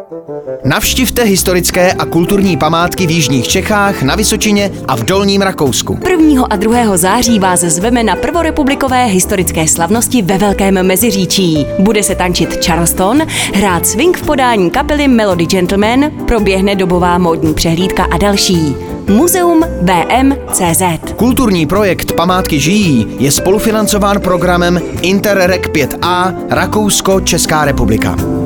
Navštivte historické a kulturní památky v jižních Čechách, na Vysočině a v Dolním Rakousku. 1. a 2. září vás zveme na prvorepublikové historické slavnosti ve Velkém Meziříčí. Bude se tančit charleston, hrát swing v podání kapely Melody Gentleman, proběhne dobová módní přehlídka a další. Muzeum BM.cz. Kulturní projekt Památky žijí je spolufinancován programem Interreg 5A Rakousko-Česká republika.